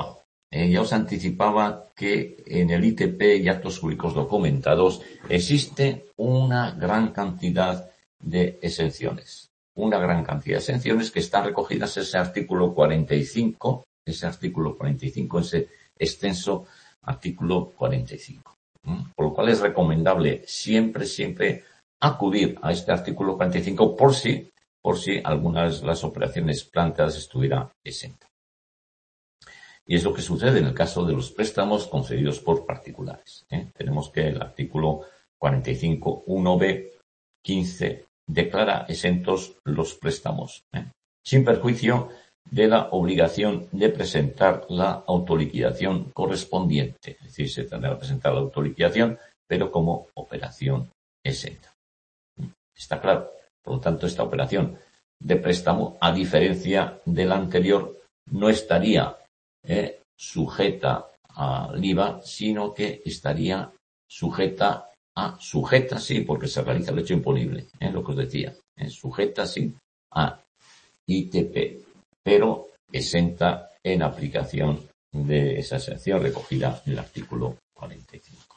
eh, ya os anticipaba que en el I T P y actos públicos documentados existe una gran cantidad de exenciones. Una gran cantidad de exenciones que están recogidas en ese artículo cuarenta y cinco, ese artículo cuarenta y cinco, ese extenso artículo cuarenta y cinco. Por lo cual es recomendable siempre, siempre acudir a este artículo cuarenta y cinco por si, por si algunas de las operaciones planteadas estuviera exenta. Y es lo que sucede en el caso de los préstamos concedidos por particulares. ¿eh? Tenemos que el artículo cuarenta y cinco punto uno b quince declara exentos los préstamos, ¿eh? sin perjuicio de la obligación de presentar la autoliquidación correspondiente. Es decir, se tendrá que presentar la autoliquidación, pero como operación exenta. Está claro. Por lo tanto, esta operación de préstamo, a diferencia de la anterior, no estaría eh, sujeta al I V A, sino que estaría sujeta a, sujeta sí, porque se realiza el hecho imponible, eh, lo que os decía, eh, sujeta sí a I T P, pero exenta en aplicación de esa exención recogida en el artículo cuarenta y cinco.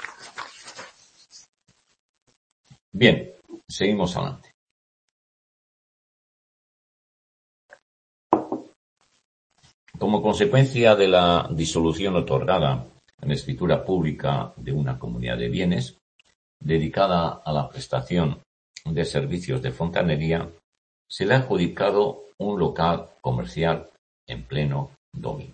Bien, seguimos adelante. Como consecuencia de la disolución otorgada en escritura pública de una comunidad de bienes dedicada a la prestación de servicios de fontanería, se le ha adjudicado un local comercial en pleno dominio.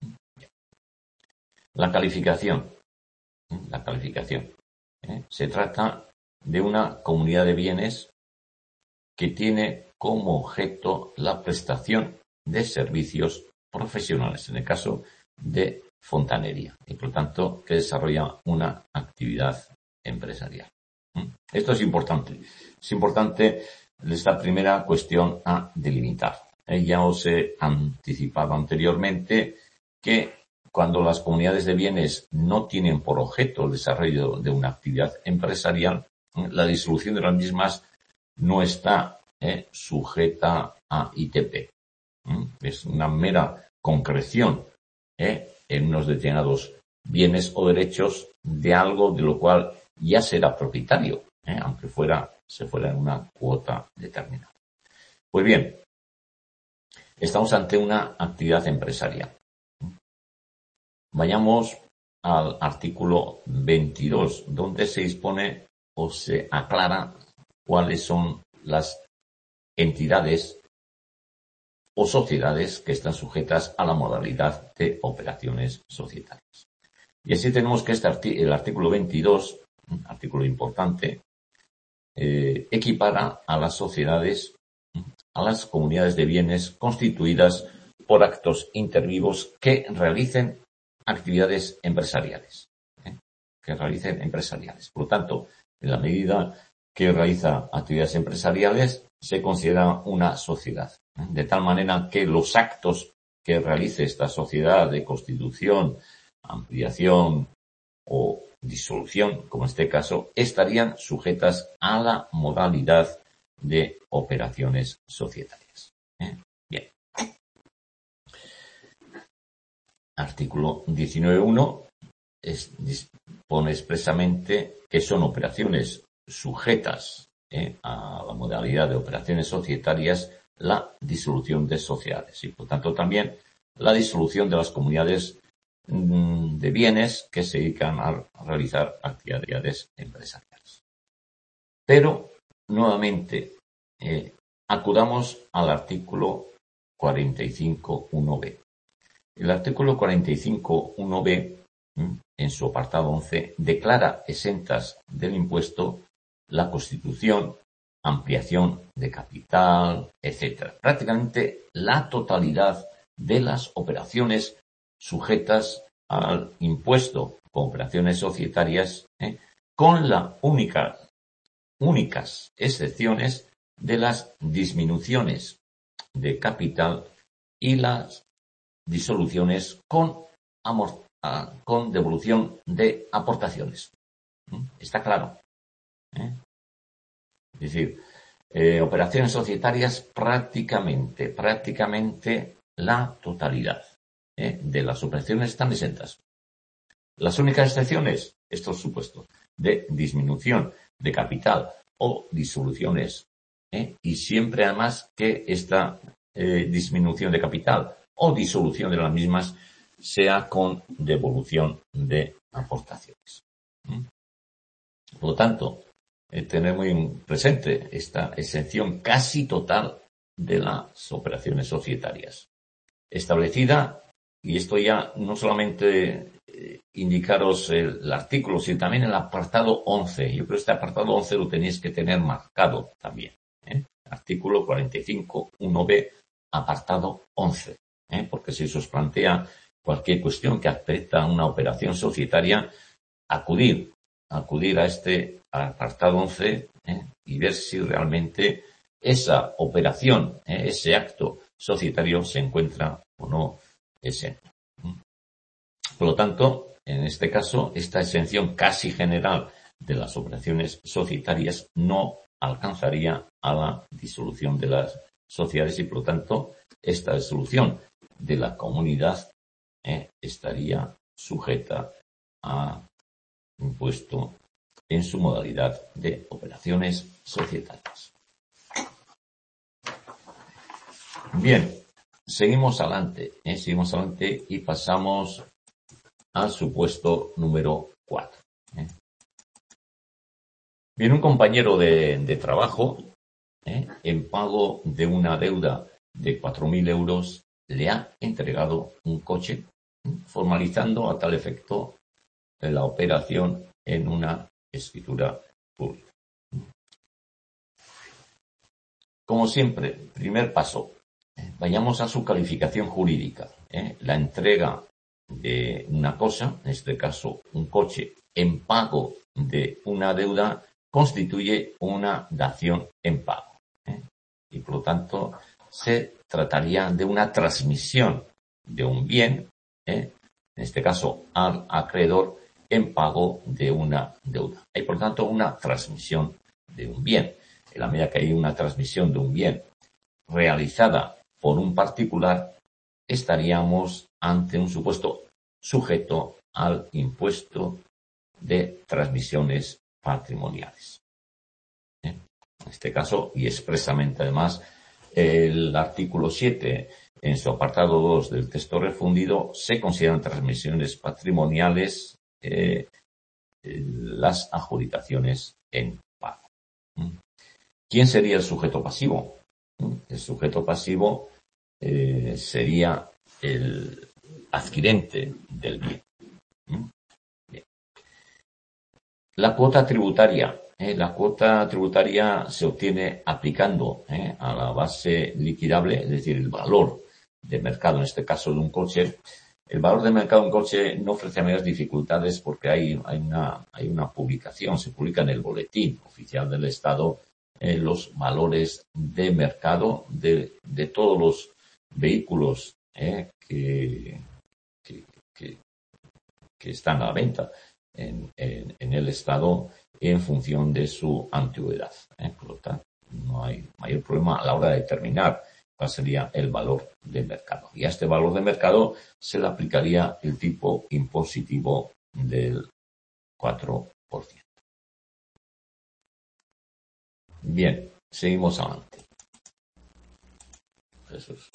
La calificación. La calificación. ¿eh? Se trata de una comunidad de bienes que tiene como objeto la prestación de servicios profesionales, en el caso de fontanería, y por lo tanto que desarrolla una actividad empresarial. Esto es importante. Es importante esta primera cuestión a delimitar. Eh, ya os he anticipado anteriormente que cuando las comunidades de bienes no tienen por objeto el desarrollo de una actividad empresarial, eh, la disolución de las mismas no está eh, sujeta a I T P. Es una mera concreción ¿eh? en unos determinados bienes o derechos de algo de lo cual ya será propietario, ¿eh? aunque fuera, se fuera en una cuota determinada. Pues bien, estamos ante una actividad empresarial. Vayamos al artículo veintidós, donde se dispone o se aclara cuáles son las entidades o sociedades que están sujetas a la modalidad de operaciones societarias. Y así tenemos que este arti- el artículo veintidós, un artículo importante, eh, equipara a las sociedades a las comunidades de bienes constituidas por actos intervivos que realicen actividades empresariales. ¿eh? Que realicen empresariales. Por lo tanto, en la medida que realiza actividades empresariales, se considera una sociedad. De tal manera que los actos que realice esta sociedad de constitución, ampliación o disolución, como en este caso, estarían sujetas a la modalidad de operaciones societarias. ¿Eh? Bien. Artículo diecinueve punto uno es, dispone expresamente que son operaciones sujetas ¿eh? a la modalidad de operaciones societarias la disolución de sociedades y, por tanto, también la disolución de las comunidades mmm, de bienes que se dedican a realizar actividades empresariales. Pero, nuevamente, eh, acudamos al artículo cuarenta y cinco punto uno b. El artículo cuarenta y cinco punto uno b, en su apartado once, declara exentas del impuesto la constitución, ampliación de capital, etcétera. Prácticamente la totalidad de las operaciones sujetas al impuesto con operaciones societarias, ¿eh? con la única, únicas excepciones de las disminuciones de capital y las disoluciones con, amor, con devolución de aportaciones. ¿Eh? ¿Está claro? ¿Eh? Es decir, eh, operaciones societarias prácticamente, prácticamente la totalidad. ¿eh? de las operaciones están exentas. Las únicas excepciones, estos supuestos de disminución de capital o disoluciones, ¿eh? y siempre además que esta eh, disminución de capital o disolución de las mismas sea con devolución de aportaciones. ¿Mm? Por lo tanto, eh, tener muy presente esta exención casi total de las operaciones societarias. Establecida, y esto ya no solamente eh, indicaros el, el artículo, sino también el apartado once. Yo creo que este apartado once lo tenéis que tener marcado también. ¿eh? Artículo cuarenta y cinco, uno be, apartado once. ¿eh? Porque si se os plantea cualquier cuestión que afecta a una operación societaria, acudir, acudir a este apartado once ¿eh? y ver si realmente esa operación, ¿eh? ese acto societario se encuentra o no exento. Por lo tanto, en este caso, esta exención casi general de las operaciones societarias no alcanzaría a la disolución de las sociedades y, por lo tanto, esta disolución de la comunidad eh, estaría sujeta a impuesto en su modalidad de operaciones societarias. Bien, seguimos adelante, ¿eh? seguimos adelante y pasamos al supuesto número cuatro. ¿eh? Bien, un compañero de, de trabajo, ¿eh? en pago de una deuda de cuatro mil euros, le ha entregado un coche, ¿eh? formalizando a tal efecto la operación en una escritura pública. Como siempre, primer paso, ¿eh? vayamos a su calificación jurídica. ¿eh? La entrega de una cosa, en este caso un coche, en pago de una deuda, constituye una dación en pago. ¿eh? Y por lo tanto, se trataría de una transmisión de un bien, ¿eh? en este caso al acreedor, en pago de una deuda. Hay por tanto una transmisión de un bien. En la medida que hay una transmisión de un bien realizada por un particular, estaríamos ante un supuesto sujeto al impuesto de transmisiones patrimoniales. ¿Eh? En este caso, y expresamente además, el artículo siete, en su apartado dos del texto refundido, se consideran transmisiones patrimoniales eh, las adjudicaciones en pago. ¿Mm? ¿Quién sería el sujeto pasivo? ¿Mm? El sujeto pasivo eh, sería el adquirente del bien. ¿Mm? Bien. La cuota tributaria. Eh, la cuota tributaria se obtiene aplicando eh, a la base liquidable, es decir, el valor de mercado, en este caso de un coche. El valor de mercado de un coche no ofrece mayores dificultades porque hay, hay, una, hay una publicación, se publica en el boletín oficial del Estado eh, los valores de mercado de, de todos los vehículos eh, que, que, que, que están a la venta en, en, en el Estado en función de su antigüedad. ¿eh? Por lo tanto, no hay mayor problema a la hora de determinar cuál sería el valor de mercado. Y a este valor de mercado se le aplicaría el tipo impositivo del cuatro por ciento. Bien, seguimos adelante. Jesús.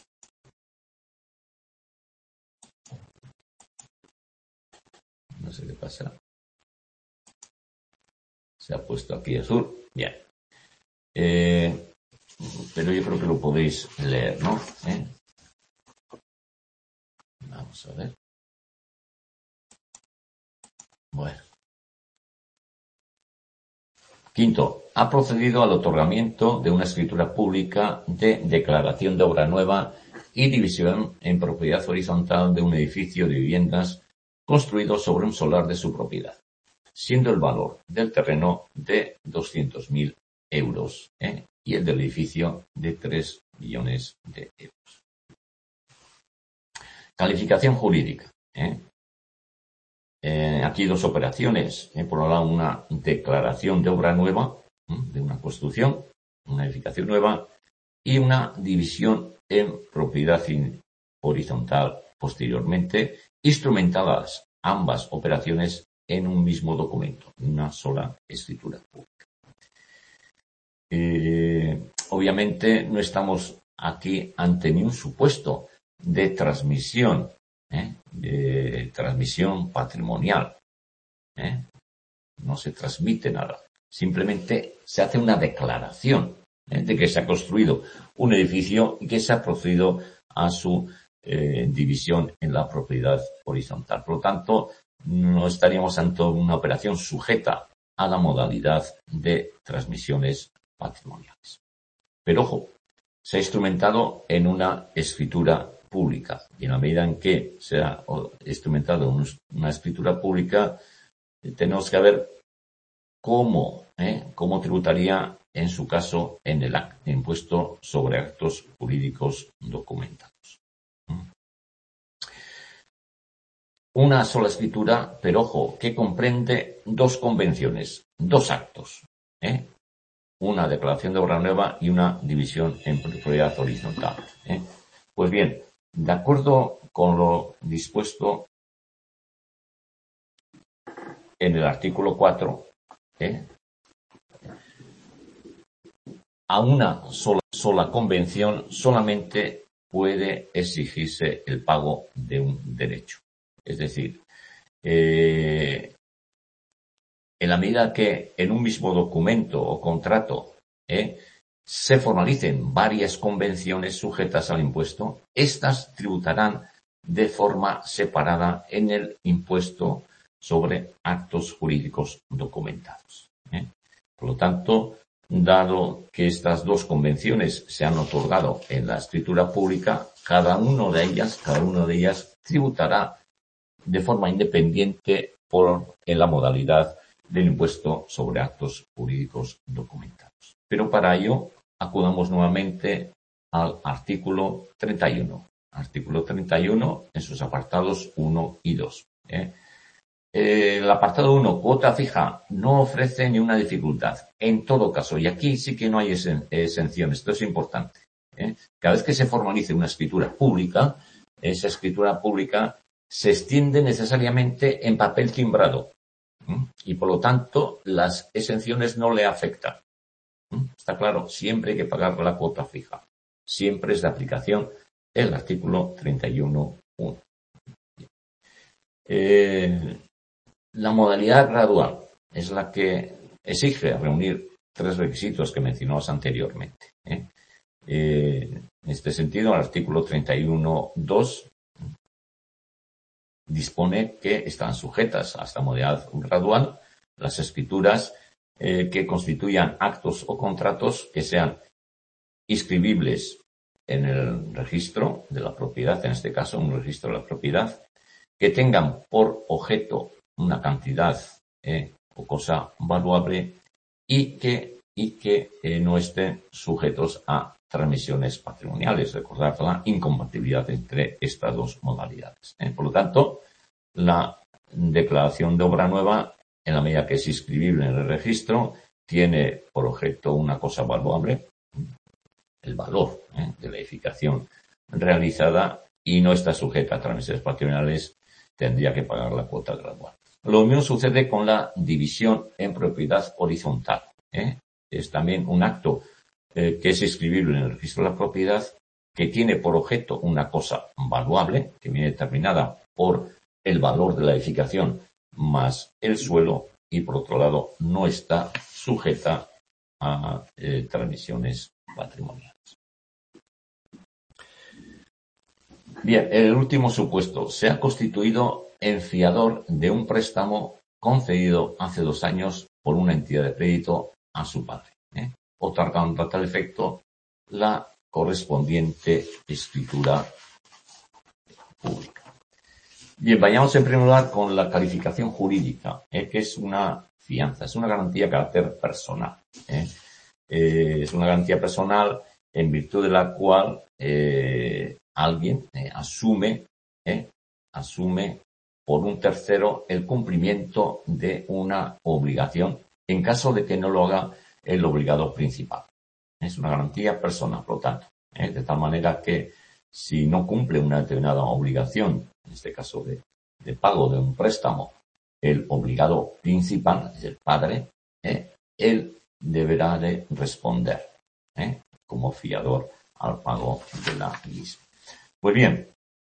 No sé qué pasa. Se ha puesto aquí azul. Bien. Eh, pero yo creo que lo podéis leer, ¿no? ¿Eh? Vamos a ver. Bueno. Quinto, ha procedido al otorgamiento de una escritura pública de declaración de obra nueva y división en propiedad horizontal de un edificio de viviendas construido sobre un solar de su propiedad, siendo el valor del terreno de doscientos mil euros ¿eh? y el del edificio de tres millones de euros. Calificación jurídica. ¿eh? Eh, aquí dos operaciones. Eh, por un lado, una declaración de obra nueva, ¿eh? de una construcción, una edificación nueva, y una división en propiedad horizontal posteriormente instrumentadas ambas operaciones en un mismo documento, en una sola escritura pública. Eh, obviamente no estamos aquí ante ni un supuesto de transmisión, ¿eh? de transmisión patrimonial. ¿eh? No se transmite nada. Simplemente se hace una declaración ¿eh? de que se ha construido un edificio y que se ha procedido a su eh, división en la propiedad horizontal. Por lo tanto, no estaríamos ante una operación sujeta a la modalidad de transmisiones patrimoniales. Pero ojo, se ha instrumentado en una escritura pública y en la medida en que se ha instrumentado en una escritura pública, tenemos que ver cómo, ¿eh? cómo tributaría en su caso en el impuesto sobre actos jurídicos documentados. Una sola escritura, pero ojo, que comprende dos convenciones, dos actos, ¿eh? una declaración de obra nueva y una división en propiedad horizontal. ¿eh? Pues bien, de acuerdo con lo dispuesto en el artículo cuatro, ¿eh? a una sola, sola convención solamente puede exigirse el pago de un derecho. Es decir, eh, en la medida que en un mismo documento o contrato ¿eh? se formalicen varias convenciones sujetas al impuesto, éstas tributarán de forma separada en el impuesto sobre actos jurídicos documentados. ¿eh? Por lo tanto, dado que estas dos convenciones se han otorgado en la escritura pública, cada una de ellas, cada una de ellas tributará de forma independiente por en la modalidad del impuesto sobre actos jurídicos documentados. Pero para ello acudamos nuevamente al artículo treinta y uno. Artículo treinta y uno en sus apartados uno y dos. ¿eh? El apartado uno, cuota fija, no ofrece ni una dificultad. En todo caso, y aquí sí que no hay exenciones, esto es importante. ¿eh? Cada vez que se formalice una escritura pública, esa escritura pública se extiende necesariamente en papel timbrado. ¿eh? Y por lo tanto, las exenciones no le afectan. ¿eh? Está claro, siempre hay que pagar la cuota fija. Siempre es de aplicación el artículo treinta y uno punto uno. Eh, La modalidad gradual es la que exige reunir tres requisitos que mencionamos anteriormente. ¿eh? Eh, en este sentido, el artículo treinta y uno punto dos dispone que están sujetas a esta modalidad gradual las escrituras eh, que constituyan actos o contratos que sean inscribibles en el registro de la propiedad, en este caso un registro de la propiedad, que tengan por objeto una cantidad eh, o cosa valuable y que, y que eh, no estén sujetos a transmisiones patrimoniales. Recordad la incompatibilidad entre estas dos modalidades. ¿eh? Por lo tanto, la declaración de obra nueva, en la medida que es inscribible en el registro, tiene por objeto una cosa valuable, el valor ¿eh? de la edificación realizada, y no está sujeta a transmisiones patrimoniales, tendría que pagar la cuota gradual. Lo mismo sucede con la división en propiedad horizontal. ¿eh? Es también un acto eh, que es inscribible en el registro de la propiedad, que tiene por objeto una cosa valuable, que viene determinada por el valor de la edificación más el suelo, y por otro lado no está sujeta a eh, transmisiones patrimoniales. Bien, el último supuesto. Se ha constituido en fiador de un préstamo concedido hace dos años por una entidad de crédito a su padre, ¿eh? otorgando a tal efecto la correspondiente escritura pública. Bien, vayamos en primer lugar con la calificación jurídica, ¿eh? que es una fianza, es una garantía de carácter personal. ¿eh? Eh, es una garantía personal en virtud de la cual eh, alguien eh, asume, eh, asume por un tercero el cumplimiento de una obligación en caso de que no lo haga el obligado principal. Es una garantía personal, por lo tanto, ¿eh? de tal manera que si no cumple una determinada obligación, en este caso de, de pago de un préstamo, el obligado principal, el padre, ¿eh? él deberá de responder ¿eh? como fiador al pago de la misma. Pues bien,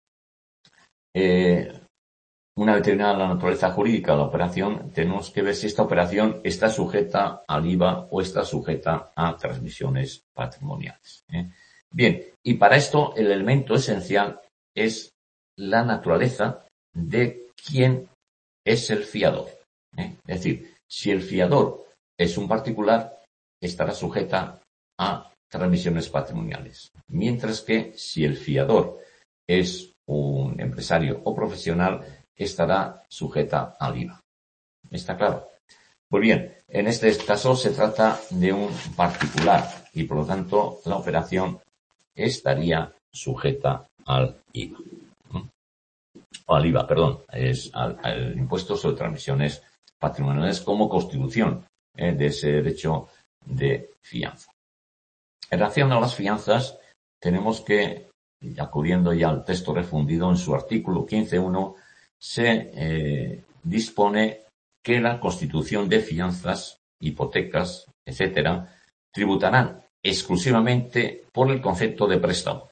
eh, una vez determinada la naturaleza jurídica de la operación, tenemos que ver si esta operación está sujeta al I V A o está sujeta a transmisiones patrimoniales. ¿eh? Bien, y para esto el elemento esencial es la naturaleza de quién es el fiador. ¿eh? Es decir, si el fiador es un particular, estará sujeta a transmisiones patrimoniales. Mientras que si el fiador es un empresario o profesional, estará sujeta al I V A. ¿Está claro? Pues bien, en este caso se trata de un particular y por lo tanto la operación estaría sujeta al I V A. O al I V A, perdón, es al, al impuesto sobre transmisiones patrimoniales como constitución eh, de ese derecho de fianza. En relación a las fianzas, tenemos que, acudiendo ya al texto refundido en su artículo quince punto uno, se eh, dispone que la constitución de fianzas, hipotecas, etcétera, tributarán exclusivamente por el concepto de préstamo.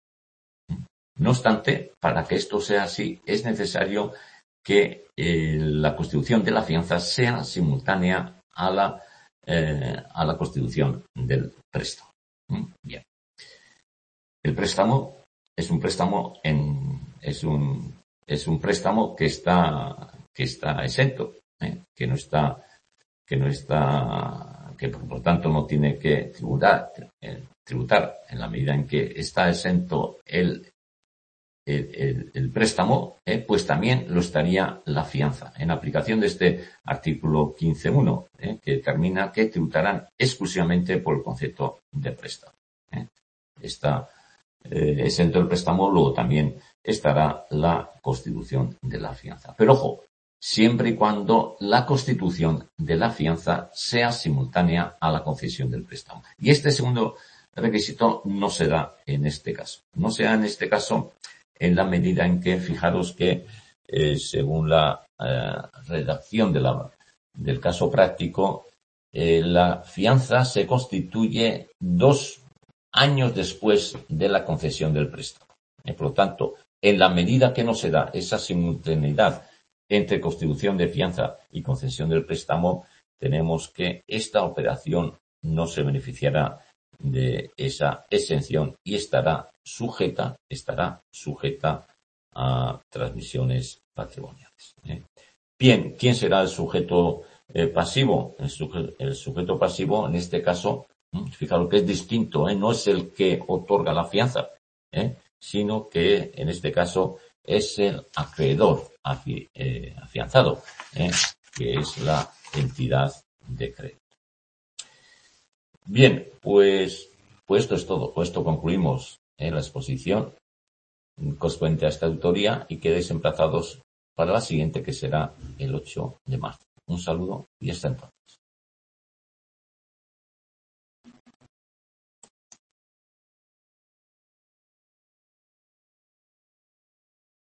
No obstante, para que esto sea así, es necesario que eh, la constitución de la fianza sea simultánea a la, eh, a la constitución del préstamo. ¿Mm? Bien. El préstamo es un préstamo en, es un, es un préstamo que está, que está exento, ¿eh? que no está, que no está, que por lo tanto no tiene que tributar, eh, tributar en la medida en que está exento el El, el, el préstamo, eh, pues también lo estaría la fianza, en aplicación de este artículo quince punto uno, eh, que determina que tributarán exclusivamente por el concepto de préstamo. Eh. Está eh, exento el préstamo, luego también estará la constitución de la fianza. Pero ojo, siempre y cuando la constitución de la fianza sea simultánea a la concesión del préstamo. Y este segundo requisito no se da en este caso. No se da en este caso en la medida en que, fijaros que, eh, según la eh, redacción de la, del caso práctico, eh, la fianza se constituye dos años después de la concesión del préstamo. Eh, por lo tanto, en la medida que no se da esa simultaneidad entre constitución de fianza y concesión del préstamo, tenemos que esta operación no se beneficiará de esa exención y estará sujeta, estará sujeta a transmisiones patrimoniales. ¿eh? Bien, ¿quién será el sujeto eh, pasivo? El, suje, el sujeto pasivo, en este caso, fijaros que es distinto, ¿eh? no es el que otorga la fianza, ¿eh? sino que en este caso es el acreedor afi, eh, afianzado, ¿eh? que es la entidad de crédito. Bien, pues, pues esto es todo. Con esto concluimos eh, la exposición correspondiente a esta autoría y quedéis emplazados para la siguiente, que será el ocho de marzo. Un saludo y hasta entonces.